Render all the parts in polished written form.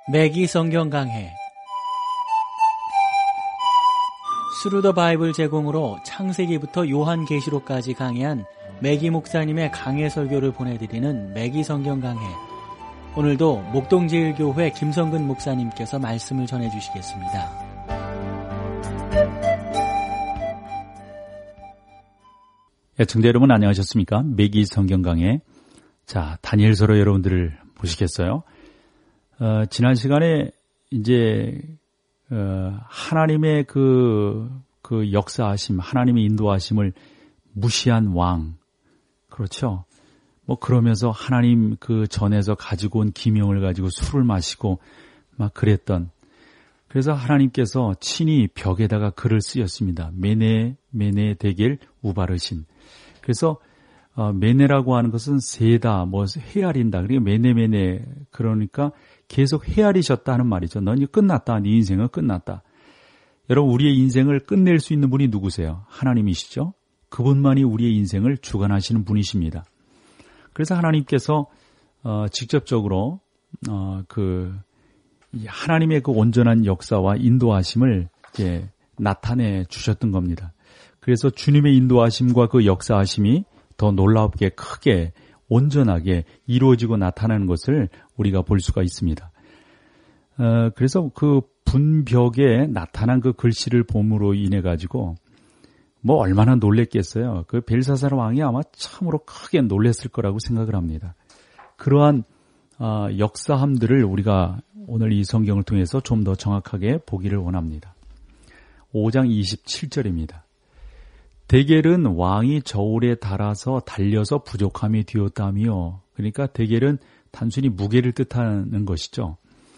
매기 성경 강해 스루 더 바이블 제공으로 창세기부터 요한계시록까지 강해한 매기 목사님의 강해 설교를 보내드리는 매기 성경 강해. 오늘도 목동제일교회 김성근 목사님께서 말씀을 전해주시겠습니다. 애청자 여러분 안녕하셨습니까? 매기 성경 강해. 자, 다니엘서로 여러분들을 보시겠어요? 지난 시간에 이제 하나님의 그 역사하심, 하나님의 인도하심을 무시한 왕, 그렇죠? 뭐 그러면서 하나님 그 전에서 가지고 온 기명을 가지고 술을 마시고 막 그랬던. 그래서 하나님께서 친히 벽에다가 글을 쓰였습니다. 메네 데겔 우바르신. 그래서 메네라고 하는 것은 세다, 뭐 헤아린다. 그러니까 메네 그러니까 계속 헤아리셨다 하는 말이죠. 넌 이제 끝났다. 네 인생은 끝났다. 여러분, 우리의 인생을 끝낼 수 있는 분이 누구세요? 하나님이시죠. 그분만이 우리의 인생을 주관하시는 분이십니다. 그래서 하나님께서 직접적으로 하나님의 그 온전한 역사와 인도하심을 이제 나타내 주셨던 겁니다. 그래서 주님의 인도하심과 그 역사하심이 더 놀랍게 크게 온전하게 이루어지고 나타나는 것을 우리가 볼 수가 있습니다. 그래서 그 분벽에 나타난 그 글씨를 봄으로 인해 가지고 뭐 얼마나 놀랬겠어요. 그 벨사살 왕이 아마 참으로 크게 놀랬을 거라고 생각을 합니다. 그러한 역사함들을 우리가 오늘 이 성경을 통해서 좀 더 정확하게 보기를 원합니다. 5장 27절입니다. 데겔은 왕이 저울에 달아서 달려서 부족함이 되었다며. 그러니까 데겔은 단순히 무게를 뜻하는 것이죠.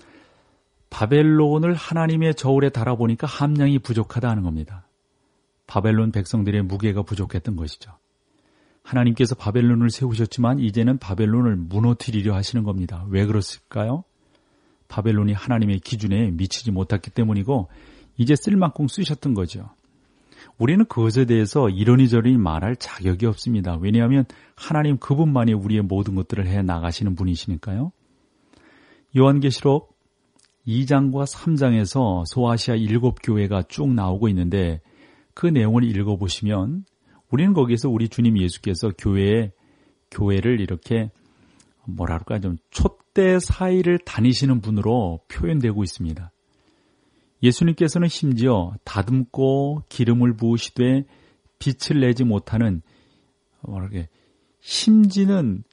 바벨론을 하나님의 저울에 달아보니까 함량이 부족하다 하는 겁니다. 바벨론 백성들의 무게가 부족했던 것이죠. 하나님께서 바벨론을 세우셨지만 이제는 바벨론을 무너뜨리려 하시는 겁니다. 왜 그렇을까요? 바벨론이 하나님의 기준에 미치지 못했기 때문이고 이제 쓸 만큼 쓰셨던 거죠. 우리는 그것에 대해서 이러니저러니 말할 자격이 없습니다. 왜냐하면 하나님 그분만이 우리의 모든 것들을 해 나가시는 분이시니까요. 요한계시록 2장과 3장에서 소아시아 7교회가 쭉 나오고 있는데 그 내용을 읽어보시면 우리는 거기에서 우리 주님 예수께서 교회를 이렇게 뭐랄까 좀 촛대 사이를 다니시는 분으로 표현되고 있습니다. 예수님께서는 심지어 다듬고 기름을 부으시되 빛을 내지 못하는 심지는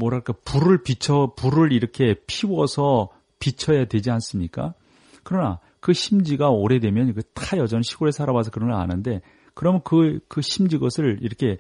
불을 이렇게 피워서 비춰야 되지 않습니까? 그러나 그 심지가 오래되면 타여전 시골에 살아봐서 그런 걸 아는데 그러면 그 심지 것을 이렇게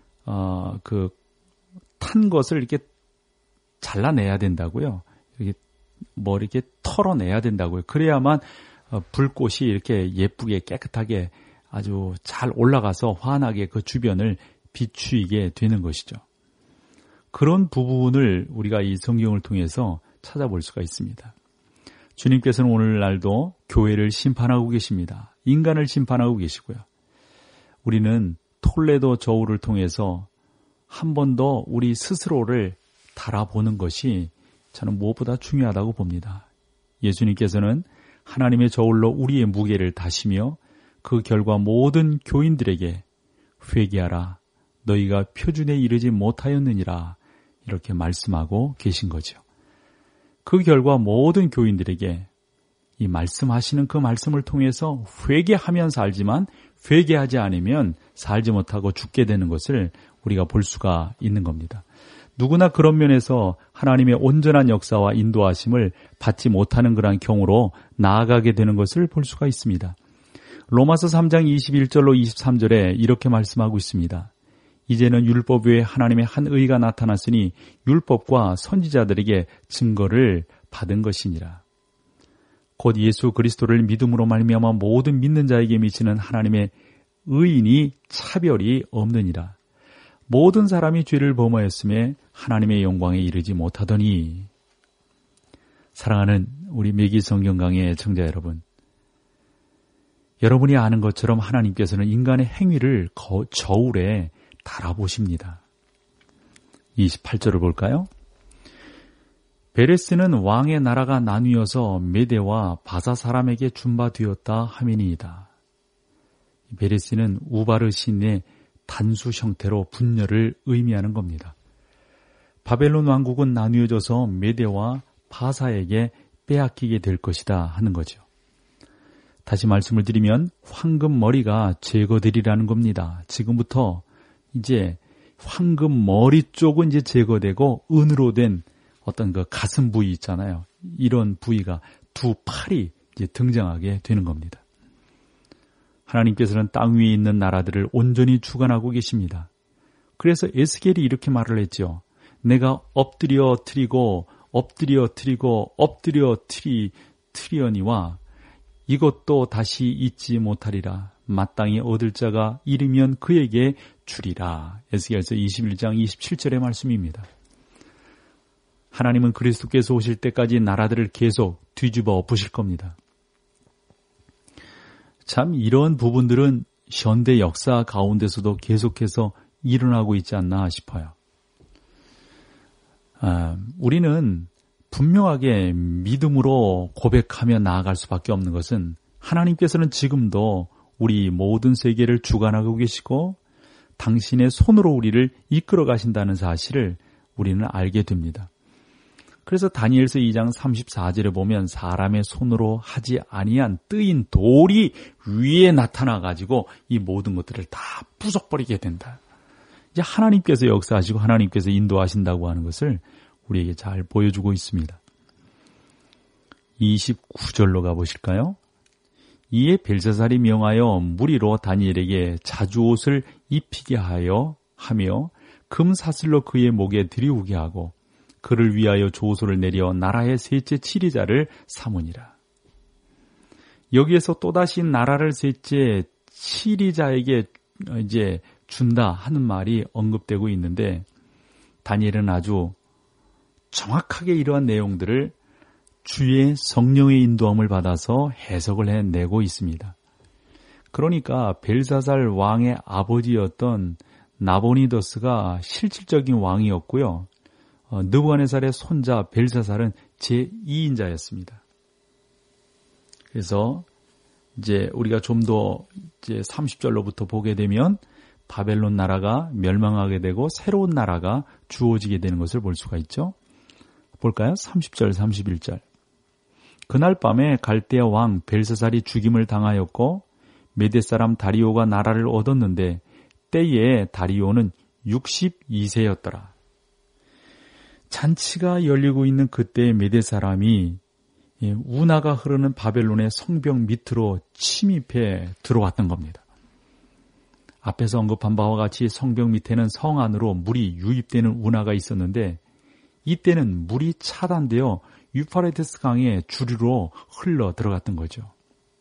탄 것을 이렇게 잘라내야 된다고요. 이렇게 털어내야 된다고요. 그래야만 불꽃이 이렇게 예쁘게 깨끗하게 아주 잘 올라가서 환하게 그 주변을 비추이게 되는 것이죠. 그런 부분을 우리가 이 성경을 통해서 찾아볼 수가 있습니다. 주님께서는 오늘날도 교회를 심판하고 계십니다. 인간을 심판하고 계시고요. 우리는 톨레도 저울을 통해서 한 번 더 우리 스스로를 달아보는 것이 저는 무엇보다 중요하다고 봅니다. 예수님께서는 하나님의 저울로 우리의 무게를 다시며 그 결과 모든 교인들에게 회개하라. 너희가 표준에 이르지 못하였느니라. 이렇게 말씀하고 계신 거죠. 그 결과 모든 교인들에게 이 말씀하시는 그 말씀을 통해서 회개하면 살지만 회개하지 않으면 살지 못하고 죽게 되는 것을 우리가 볼 수가 있는 겁니다. 누구나 그런 면에서 하나님의 온전한 역사와 인도하심을 받지 못하는 그런 경우로 나아가게 되는 것을 볼 수가 있습니다. 로마서 3장 21절로 23절에 이렇게 말씀하고 있습니다. 이제는 율법 외에 하나님의 한 의가 나타났으니 율법과 선지자들에게 증거를 받은 것이니라. 곧 예수 그리스도를 믿음으로 말미암아 모든 믿는 자에게 미치는 하나님의 의인이 차별이 없느니라. 모든 사람이 죄를 범하였음에 하나님의 영광에 이르지 못하더니. 사랑하는 우리 매기 성경 강의 청자 여러분, 여러분이 아는 것처럼 하나님께서는 인간의 행위를 저울에 달아보십니다. 28절을 볼까요? 베레스는 왕의 나라가 나뉘어서 메대와 바사 사람에게 준바되었다 하미니이다. 베레스는 우바르신의 단수 형태로 분열을 의미하는 겁니다. 바벨론 왕국은 나뉘어져서 메대와 바사에게 빼앗기게 될 것이다 하는 거죠. 다시 말씀을 드리면 황금 머리가 제거되리라는 겁니다. 지금부터 이제 황금 머리 쪽은 이제 제거되고 은으로 된 어떤 그 가슴 부위 있잖아요. 이런 부위가 두 팔이 이제 등장하게 되는 겁니다. 하나님께서는 땅 위에 있는 나라들을 온전히 주관하고 계십니다. 그래서 에스겔이 이렇게 말을 했죠. 내가 엎드려 트리고 트리어니와 이것도 다시 잊지 못하리라. 마땅히 얻을 자가 이르면 그에게 주리라. 에스겔서 21장 27절의 말씀입니다. 하나님은 그리스도께서 오실 때까지 나라들을 계속 뒤집어 엎으실 겁니다. 참 이런 부분들은 현대 역사 가운데서도 계속해서 일어나고 있지 않나 싶어요. 우리는 분명하게 믿음으로 고백하며 나아갈 수밖에 없는 것은 하나님께서는 지금도 우리 모든 세계를 주관하고 계시고 당신의 손으로 우리를 이끌어 가신다는 사실을 우리는 알게 됩니다. 그래서 다니엘서 2장 34절에 보면 사람의 손으로 하지 아니한 뜨인 돌이 위에 나타나가지고 이 모든 것들을 다 부숴버리게 된다. 이제 하나님께서 역사하시고 하나님께서 인도하신다고 하는 것을 우리에게 잘 보여주고 있습니다. 29절로 가보실까요? 이에 벨사살이 명하여 무리로 다니엘에게 자주옷을 입히게 하며 금 사슬로 그의 목에 들이우게 하고 그를 위하여 조소를 내려 나라의 셋째 치리자를 삼으니라. 여기에서 또다시 나라를 셋째 치리자에게 이제 준다 하는 말이 언급되고 있는데 다니엘은 아주 정확하게 이러한 내용들을 주의 성령의 인도함을 받아서 해석을 해내고 있습니다. 그러니까 벨사살 왕의 아버지였던 나보니더스가 실질적인 왕이었고요. 느부갓네살의 손자 벨사살은 제2인자였습니다. 그래서 이제 우리가 좀 더 이제 30절로부터 보게 되면 바벨론 나라가 멸망하게 되고 새로운 나라가 주어지게 되는 것을 볼 수가 있죠. 볼까요? 30절, 31절. 그날 밤에 갈대아 왕 벨사살이 죽임을 당하였고 메대 사람 다리오가 나라를 얻었는데 때에 다리오는 62세였더라. 잔치가 열리고 있는 그때 메대 사람이 운하가 흐르는 바벨론의 성벽 밑으로 침입해 들어왔던 겁니다. 앞에서 언급한 바와 같이 성벽 밑에는 성 안으로 물이 유입되는 운하가 있었는데 이때는 물이 차단되어 유프라테스 강의 주류로 흘러 들어갔던 거죠.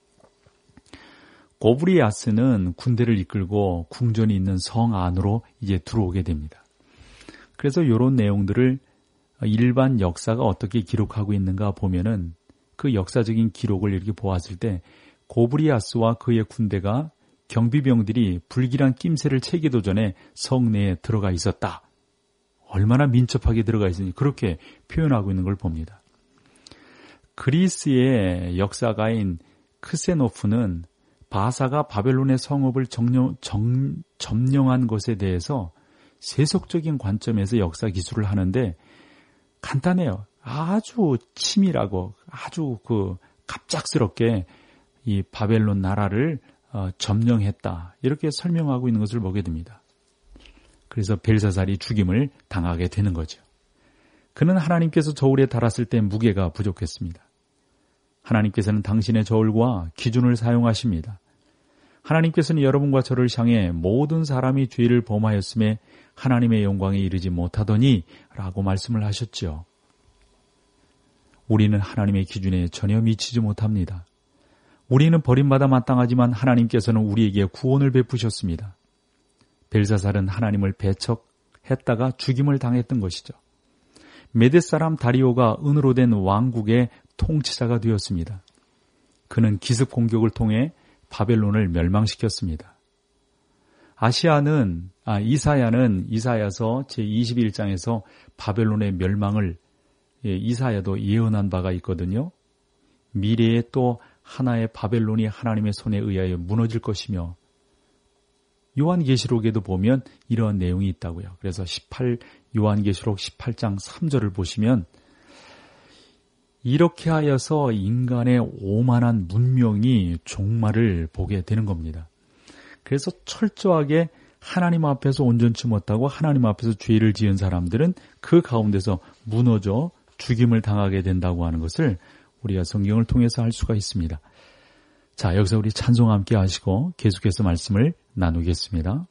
고브리아스는 군대를 이끌고 궁전이 있는 성 안으로 이제 들어오게 됩니다. 그래서 이런 내용들을 일반 역사가 어떻게 기록하고 있는가 보면은 그 역사적인 기록을 이렇게 보았을 때 고브리아스와 그의 군대가 경비병들이 불길한 낌새를 채기도 전에 성내에 들어가 있었다. 얼마나 민첩하게 들어가 있으니 그렇게 표현하고 있는 걸 봅니다. 그리스의 역사가인 크세노프는 바사가 바벨론의 성읍을 점령한 것에 대해서 세속적인 관점에서 역사 기술을 하는데 간단해요. 아주 치밀하고 아주 갑작스럽게 이 바벨론 나라를 점령했다. 이렇게 설명하고 있는 것을 보게 됩니다. 그래서 벨사살이 죽임을 당하게 되는 거죠. 그는 하나님께서 저울에 달았을 때 무게가 부족했습니다. 하나님께서는 당신의 저울과 기준을 사용하십니다. 하나님께서는 여러분과 저를 향해 모든 사람이 죄를 범하였음에 하나님의 영광에 이르지 못하더니 라고 말씀을 하셨죠. 우리는 하나님의 기준에 전혀 미치지 못합니다. 우리는 버림받아 마땅하지만 하나님께서는 우리에게 구원을 베푸셨습니다. 벨사살은 하나님을 배척했다가 죽임을 당했던 것이죠. 메대 사람 다리오가 은으로 된 왕국의 통치자가 되었습니다. 그는 기습 공격을 통해 바벨론을 멸망시켰습니다. 이사야서 제21장에서 바벨론의 멸망을 이사야도 예언한 바가 있거든요. 미래에 또 하나의 바벨론이 하나님의 손에 의하여 무너질 것이며, 요한계시록에도 보면 이러한 내용이 있다고요. 그래서 요한계시록 18장 3절을 보시면 이렇게 하여서 인간의 오만한 문명이 종말을 보게 되는 겁니다. 그래서 철저하게 하나님 앞에서 온전치 못하고 하나님 앞에서 죄를 지은 사람들은 그 가운데서 무너져 죽임을 당하게 된다고 하는 것을 우리가 성경을 통해서 알 수가 있습니다. 자, 여기서 우리 찬송 함께 하시고 계속해서 말씀을 나누겠습니다.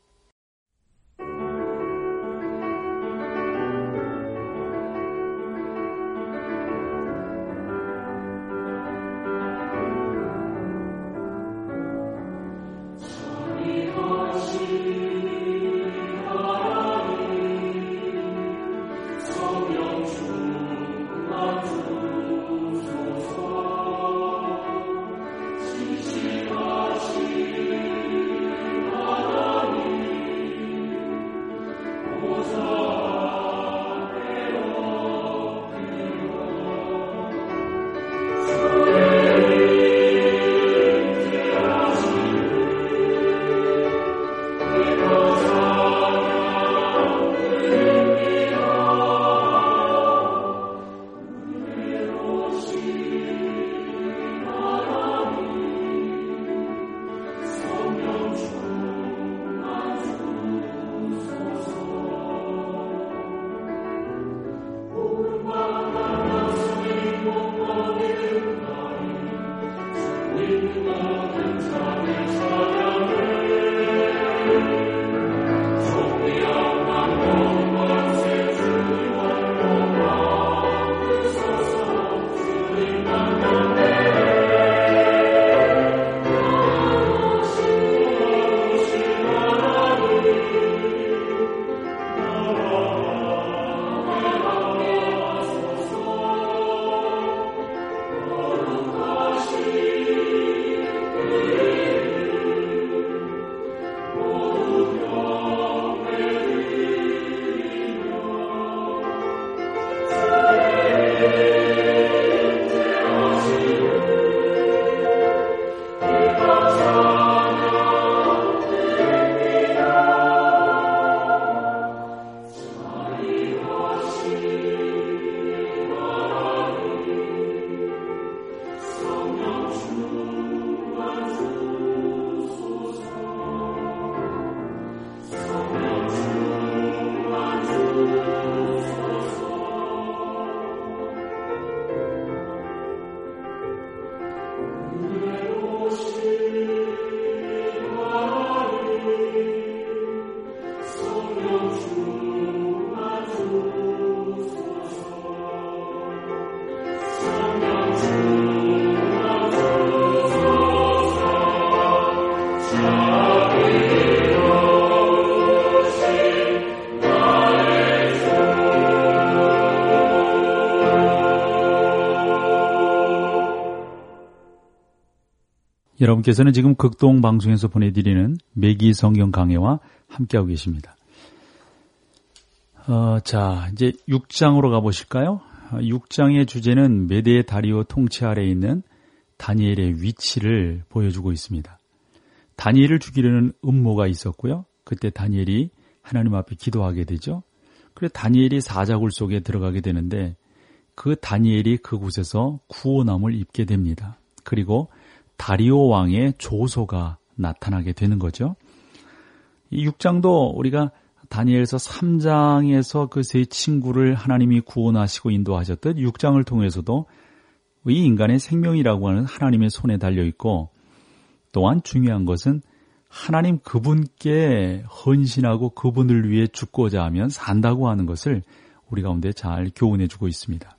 여러분께서는 지금 극동방송에서 보내드리는 매기 성경 강해와 함께하고 계십니다. 자, 이제 6장으로 가보실까요? 6장의 주제는 메데 다리오 통치 아래에 있는 다니엘의 위치를 보여주고 있습니다. 다니엘을 죽이려는 음모가 있었고요. 그때 다니엘이 하나님 앞에 기도하게 되죠. 그래서 다니엘이 사자굴 속에 들어가게 되는데 그 다니엘이 그곳에서 구원함을 입게 됩니다. 그리고 다리오 왕의 조소가 나타나게 되는 거죠. 이 6장도 우리가 다니엘서 3장에서 그 세 친구를 하나님이 구원하시고 인도하셨듯 6장을 통해서도 이 인간의 생명이라고 하는 하나님의 손에 달려있고 또한 중요한 것은 하나님 그분께 헌신하고 그분을 위해 죽고자 하면 산다고 하는 것을 우리 가운데 잘 교훈해주고 있습니다.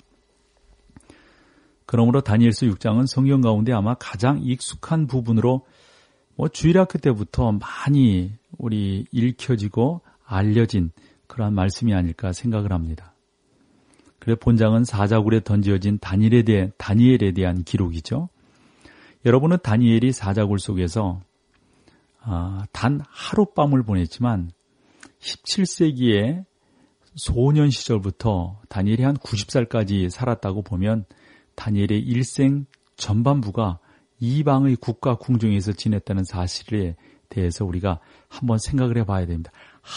그러므로 다니엘서 6장은 성경 가운데 아마 가장 익숙한 부분으로 주일학교 때부터 많이 우리 읽혀지고 알려진 그러한 말씀이 아닐까 생각을 합니다. 그래서 본장은 사자굴에 던져진 다니엘에 대한 기록이죠. 여러분은 다니엘이 사자굴 속에서 단 하룻밤을 보냈지만 17세기에 소년 시절부터 다니엘이 한 90살까지 살았다고 보면 다니엘의 일생 전반부가 이방의 국가 궁정에서 지냈다는 사실에 대해서 우리가 한번 생각을 해봐야 됩니다.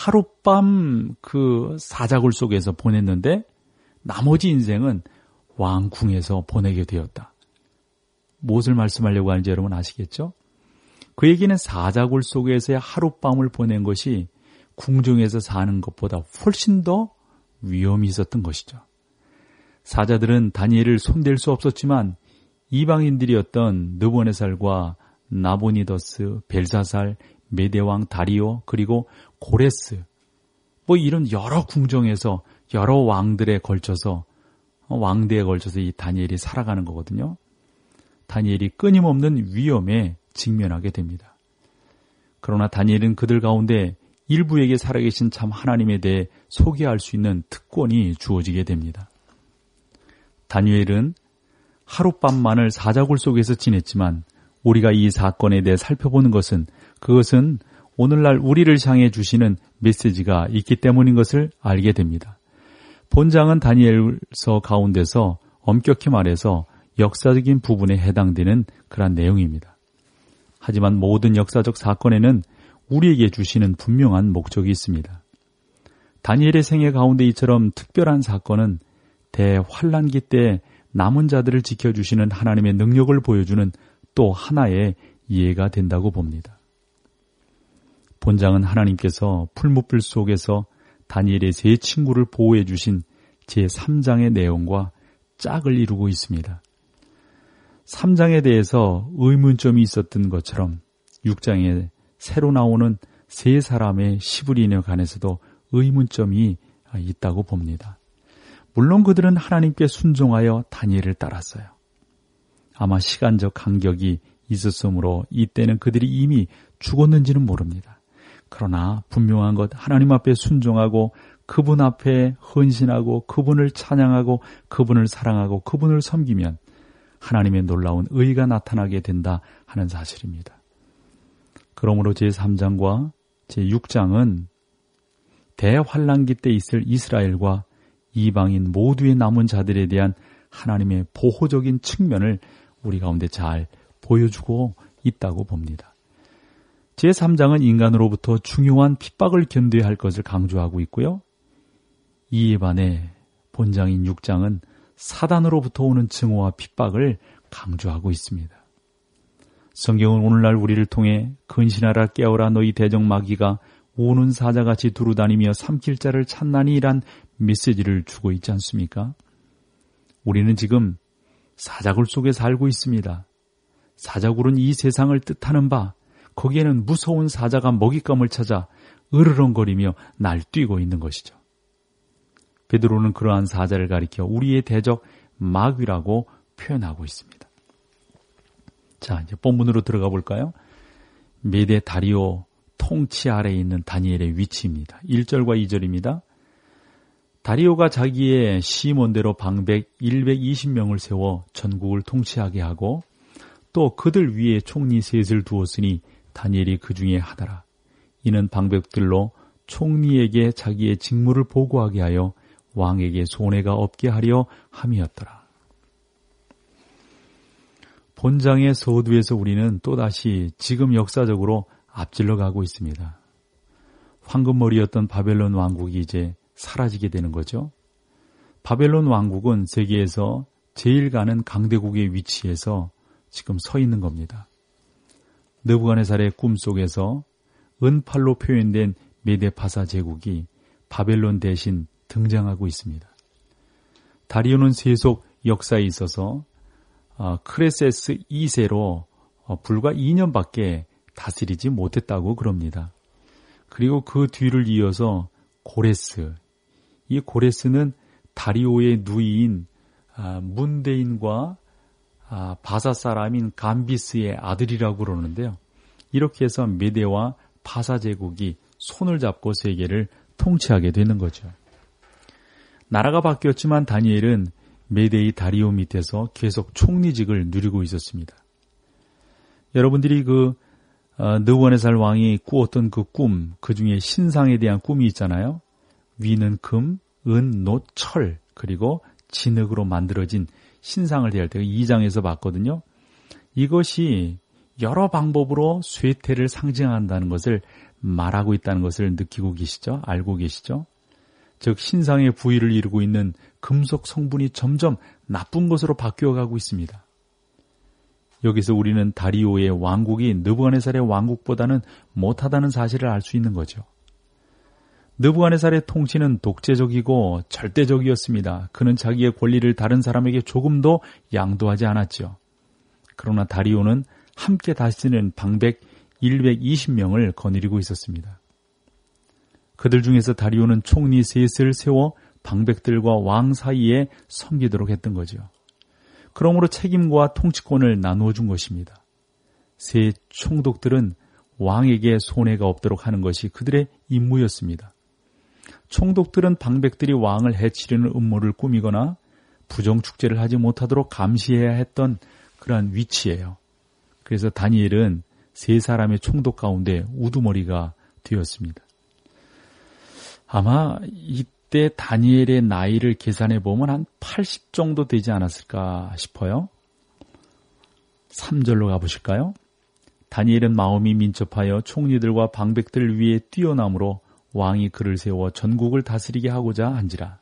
하룻밤 그 사자굴 속에서 보냈는데 나머지 인생은 왕궁에서 보내게 되었다. 무엇을 말씀하려고 하는지 여러분 아시겠죠? 그에게는 사자굴 속에서의 하룻밤을 보낸 것이 궁정에서 사는 것보다 훨씬 더 위험이 있었던 것이죠. 사자들은 다니엘을 손댈 수 없었지만 이방인들이었던 느부갓네살과 나보니더스, 벨사살, 메대왕 다리오, 그리고 고레스, 이런 여러 궁정에서 여러 왕대에 걸쳐서 이 다니엘이 살아가는 거거든요. 다니엘이 끊임없는 위험에 직면하게 됩니다. 그러나 다니엘은 그들 가운데 일부에게 살아계신 참 하나님에 대해 소개할 수 있는 특권이 주어지게 됩니다. 다니엘은 하룻밤만을 사자굴 속에서 지냈지만 우리가 이 사건에 대해 살펴보는 것은 그것은 오늘날 우리를 향해 주시는 메시지가 있기 때문인 것을 알게 됩니다. 본장은 다니엘서 가운데서 엄격히 말해서 역사적인 부분에 해당되는 그런 내용입니다. 하지만 모든 역사적 사건에는 우리에게 주시는 분명한 목적이 있습니다. 다니엘의 생애 가운데 이처럼 특별한 사건은 대환란기 때 남은 자들을 지켜주시는 하나님의 능력을 보여주는 또 하나의 예가 된다고 봅니다. 본장은 하나님께서 풀무불 속에서 다니엘의 세 친구를 보호해 주신 제3장의 내용과 짝을 이루고 있습니다. 3장에 대해서 의문점이 있었던 것처럼 6장에 새로 나오는 세 사람의 시브리인에 관해서도 의문점이 있다고 봅니다. 물론 그들은 하나님께 순종하여 다니엘을 따랐어요. 아마 시간적 간격이 있었으므로 이때는 그들이 이미 죽었는지는 모릅니다. 그러나 분명한 것, 하나님 앞에 순종하고 그분 앞에 헌신하고 그분을 찬양하고 그분을 사랑하고 그분을 섬기면 하나님의 놀라운 의가 나타나게 된다 하는 사실입니다. 그러므로 제3장과 제6장은 대환란기 때 있을 이스라엘과 이방인 모두의 남은 자들에 대한 하나님의 보호적인 측면을 우리 가운데 잘 보여주고 있다고 봅니다. 제3장은 인간으로부터 중요한 핍박을 견뎌야 할 것을 강조하고 있고요. 이에 반해 본장인 6장은 사단으로부터 오는 증오와 핍박을 강조하고 있습니다. 성경은 오늘날 우리를 통해 근신하라 깨어라 너희 대적 마귀가 우는 사자같이 두루다니며 삼킬 자를 찾나니란 메시지를 주고 있지 않습니까? 우리는 지금 사자굴 속에 살고 있습니다. 사자굴은 이 세상을 뜻하는 바, 거기에는 무서운 사자가 먹잇감을 찾아 으르렁거리며 날뛰고 있는 것이죠. 베드로는 그러한 사자를 가리켜 우리의 대적 마귀라고 표현하고 있습니다. 자, 이제 본문으로 들어가 볼까요? 메대 다리오 통치 아래에 있는 다니엘의 위치입니다. 1절과 2절입니다. 다리오가 자기의 시몬대로 방백 120명을 세워 전국을 통치하게 하고 또 그들 위에 총리 셋을 두었으니 다니엘이 그 중에 하나라. 이는 방백들로 총리에게 자기의 직무를 보고하게 하여 왕에게 손해가 없게 하려 함이었더라. 본장의 서두에서 우리는 또다시 지금 역사적으로 앞질러 가고 있습니다. 황금머리였던 바벨론 왕국이 이제 사라지게 되는 거죠. 바벨론 왕국은 세계에서 제일 가는 강대국의 위치에서 지금 서 있는 겁니다. 느부갓네살의 꿈속에서 은팔로 표현된 메데파사 제국이 바벨론 대신 등장하고 있습니다. 다리오는 세속 역사에 있어서 크레세스 2세로 불과 2년밖에 다스리지 못했다고 그럽니다. 그리고 그 뒤를 이어서 고레스, 이 고레스는 다리오의 누이인 문대인과 바사 사람인 감비스의 아들이라고 그러는데요. 이렇게 해서 메데와 바사 제국이 손을 잡고 세계를 통치하게 되는 거죠. 나라가 바뀌었지만 다니엘은 메데의 다리오 밑에서 계속 총리직을 누리고 있었습니다. 여러분들이 느부갓네살 왕이 꾸었던 그 꿈, 그 중에 신상에 대한 꿈이 있잖아요. 위는 금, 은, 노, 철 그리고 진흙으로 만들어진 신상을 대할 때 2장에서 봤거든요. 이것이 여러 방법으로 쇠퇴를 상징한다는 것을 말하고 있다는 것을 느끼고 계시죠? 알고 계시죠? 즉 신상의 부위를 이루고 있는 금속 성분이 점점 나쁜 것으로 바뀌어가고 있습니다. 여기서 우리는 다리오의 왕국이 느부갓네살의 왕국보다는 못하다는 사실을 알 수 있는 거죠. 느부갓네살의 통치는 독재적이고 절대적이었습니다. 그는 자기의 권리를 다른 사람에게 조금도 양도하지 않았죠. 그러나 다리오는 함께 다스리는 방백 120명을 거느리고 있었습니다. 그들 중에서 다리오는 총리 셋을 세워 방백들과 왕 사이에 섬기도록 했던 거죠. 그러므로 책임과 통치권을 나누어 준 것입니다. 세 총독들은 왕에게 손해가 없도록 하는 것이 그들의 임무였습니다. 총독들은 방백들이 왕을 해치려는 음모를 꾸미거나 부정축제를 하지 못하도록 감시해야 했던 그러한 위치예요. 그래서 다니엘은 세 사람의 총독 가운데 우두머리가 되었습니다. 아마 이때 다니엘의 나이를 계산해 보면 한 80 정도 되지 않았을까 싶어요. 3절로 가보실까요? 다니엘은 마음이 민첩하여 총리들과 방백들 위에 뛰어남으로 왕이 그를 세워 전국을 다스리게 하고자 한지라.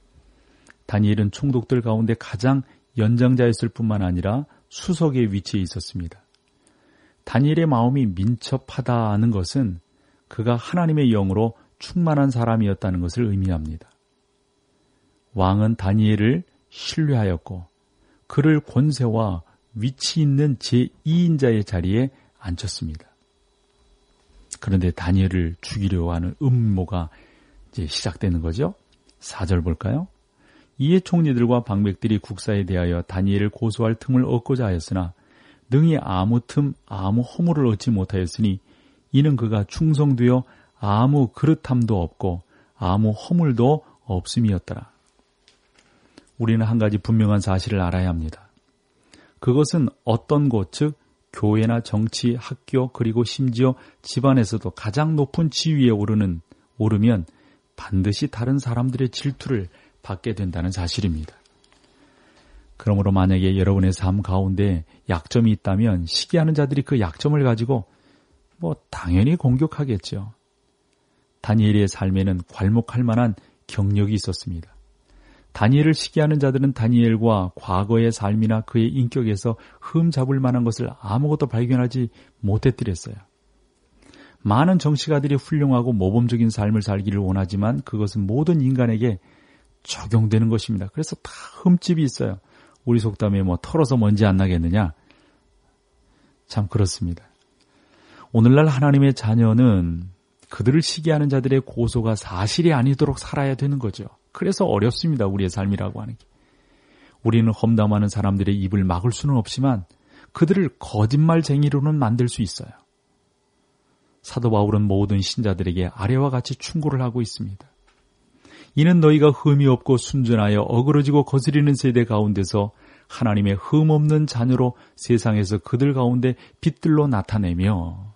다니엘은 총독들 가운데 가장 연장자였을 뿐만 아니라 수석의 위치에 있었습니다. 다니엘의 마음이 민첩하다는 것은 그가 하나님의 영으로 충만한 사람이었다는 것을 의미합니다. 왕은 다니엘을 신뢰하였고 그를 권세와 위치 있는 제2인자의 자리에 앉혔습니다. 그런데 다니엘을 죽이려 하는 음모가 이제 시작되는 거죠. 4절 볼까요? 이에 총리들과 방백들이 국사에 대하여 다니엘을 고소할 틈을 얻고자 하였으나 능히 아무 틈 아무 허물을 얻지 못하였으니 이는 그가 충성되어 아무 그릇함도 없고 아무 허물도 없음이었더라. 우리는 한 가지 분명한 사실을 알아야 합니다. 그것은 어떤 곳, 즉 교회나 정치, 학교 그리고 심지어 집안에서도 가장 높은 지위에 오르면 반드시 다른 사람들의 질투를 받게 된다는 사실입니다. 그러므로 만약에 여러분의 삶 가운데 약점이 있다면 시기하는 자들이 그 약점을 가지고 당연히 공격하겠죠. 다니엘의 삶에는 괄목할 만한 경력이 있었습니다. 다니엘을 시기하는 자들은 다니엘과 과거의 삶이나 그의 인격에서 흠잡을 만한 것을 아무것도 발견하지 못했더랬어요. 많은 정치가들이 훌륭하고 모범적인 삶을 살기를 원하지만 그것은 모든 인간에게 적용되는 것입니다. 그래서 다 흠집이 있어요. 우리 속담에 털어서 먼지 안 나겠느냐? 참 그렇습니다. 오늘날 하나님의 자녀는 그들을 시기하는 자들의 고소가 사실이 아니도록 살아야 되는 거죠. 그래서 어렵습니다. 우리의 삶이라고 하는 게. 우리는 험담하는 사람들의 입을 막을 수는 없지만 그들을 거짓말쟁이로는 만들 수 있어요. 사도 바울은 모든 신자들에게 아래와 같이 충고를 하고 있습니다. 이는 너희가 흠이 없고 순전하여 어그러지고 거스리는 세대 가운데서 하나님의 흠없는 자녀로 세상에서 그들 가운데 빛들로 나타내며,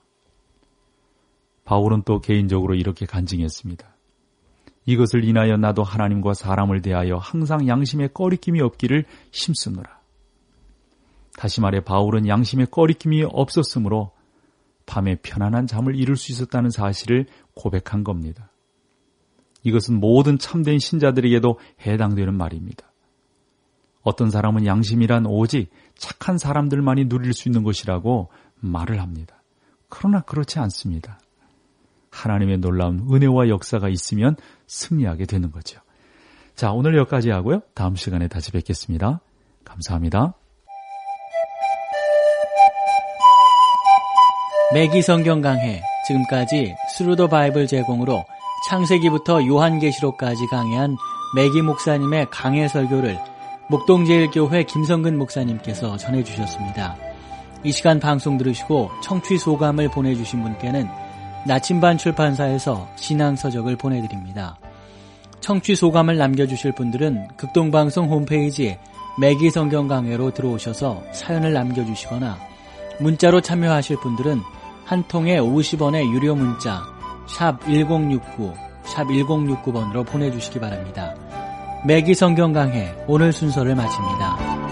바울은 또 개인적으로 이렇게 간증했습니다. 이것을 인하여 나도 하나님과 사람을 대하여 항상 양심에 꺼리낌이 없기를 힘쓰노라. 다시 말해 바울은 양심에 꺼리낌이 없었으므로 밤에 편안한 잠을 이룰 수 있었다는 사실을 고백한 겁니다. 이것은 모든 참된 신자들에게도 해당되는 말입니다. 어떤 사람은 양심이란 오직 착한 사람들만이 누릴 수 있는 것이라고 말을 합니다. 그러나 그렇지 않습니다. 하나님의 놀라운 은혜와 역사가 있으면 승리하게 되는 거죠. 자, 오늘 여기까지 하고요. 다음 시간에 다시 뵙겠습니다. 감사합니다. 매기 성경 강해, 지금까지 스루 더 바이블 제공으로 창세기부터 요한계시록까지 강해한 매기 목사님의 강해 설교를 목동제일교회 김성근 목사님께서 전해주셨습니다. 이 시간 방송 들으시고 청취 소감을 보내주신 분께는 나침반 출판사에서 신앙서적을 보내드립니다. 청취 소감을 남겨주실 분들은 극동방송 홈페이지 매기 성경 강해로 들어오셔서 사연을 남겨주시거나 문자로 참여하실 분들은 한 통에 50원의 유료 문자 샵 1069 샵 1069번으로 보내주시기 바랍니다. 매기 성경 강해 오늘 순서를 마칩니다.